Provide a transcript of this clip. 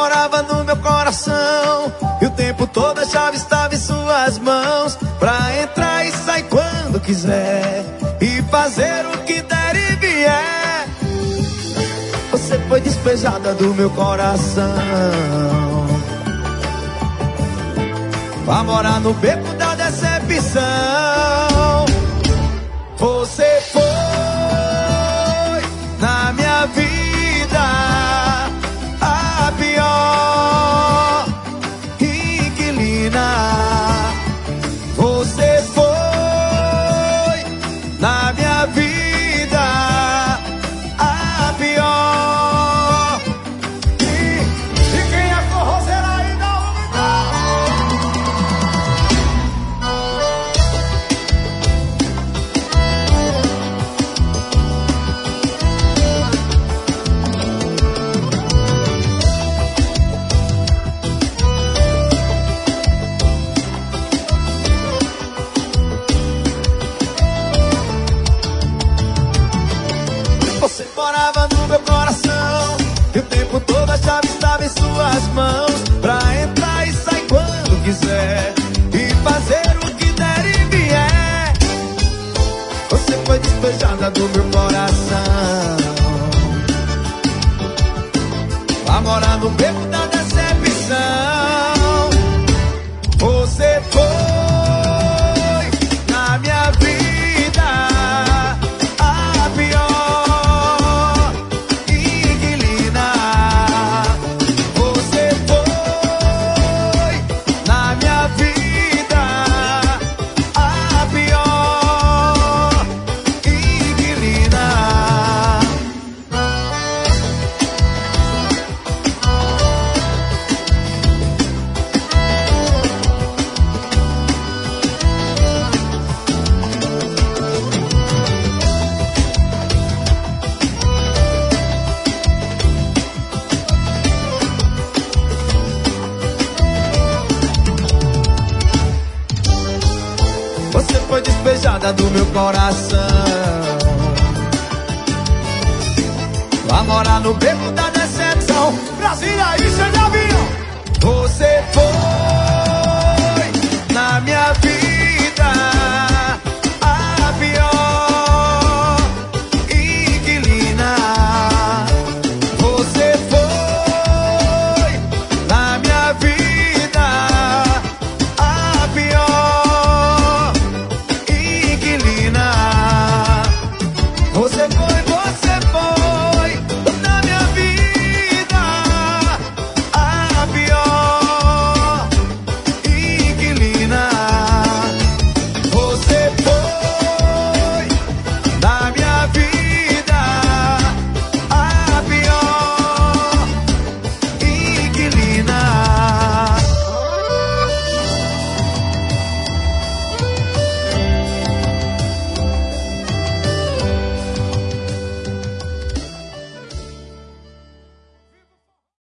morava no meu coração, e o tempo todo a chave estava em suas mãos, pra entrar e sair quando quiser, e fazer o que der e vier. Você foi despejada do meu coração, vai morar no beco da decepção. Você foi na minha vida a pior inquilina. Você foi na minha vida a pior. E quem é forrozeira aí dá Você morava no meu coração, e o tempo todo a chave estava em suas mãos, pra entrar e sair quando quiser, e fazer o que der e vier. Você foi despejada do meu coração, vai morar no beco da decepção. Você foi na minha vida a pior inquilina. Você foi na minha vida a pior inquilina. Você foi despejada do meu coração, vai morar no beco da decepção. Brasília, isso é de avião. Você